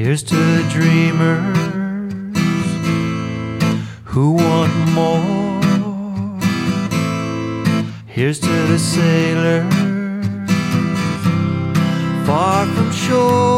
Here's to the dreamers who want more. Here's to the sailors far from shore.